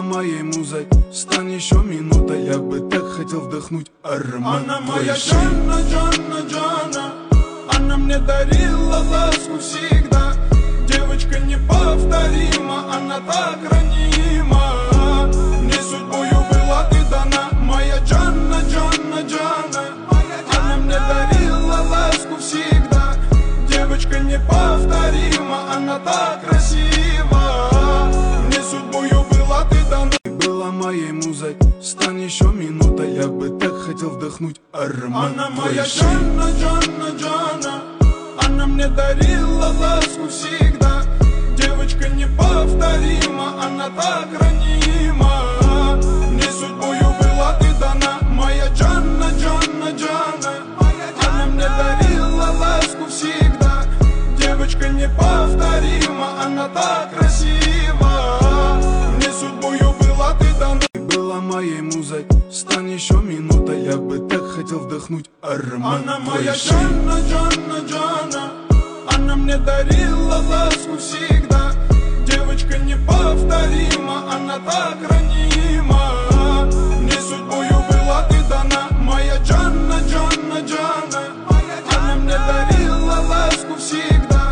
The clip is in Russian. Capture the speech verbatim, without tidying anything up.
моей музой, стань еще минута. Я бы так хотел вдохнуть аромат. Она моя Джанна, Джанна, Джанна. Она мне дарила ласку всегда. Девочка неповторима, она так ранима. Мне судьбою была ты дана. Моя Джанна, Джанна, Джанна. Она мне дарила ласку всегда. Девочка неповторима, она так красива. Мне судьбою была ты дана. Была моей музой, стань еще минута. Я бы так хотел вдохнуть аромат. Она моя Джанна, Джанна, Джанна. Она мне дарила ласку всегда. Девочка неповторима, она так ранима. Мне судьбою была ты дана. Моя Джанна, Джанна, Джанна. Она мне дарила ласку всегда. Девочка неповторима, она так красива. Мне судьбою была ты дана. Была моей музой, стань еще минута. Я бы так хотел вдохнуть аромат. Она моя Джанна, Джанна, Джанна. Она мне дарила ласку всегда.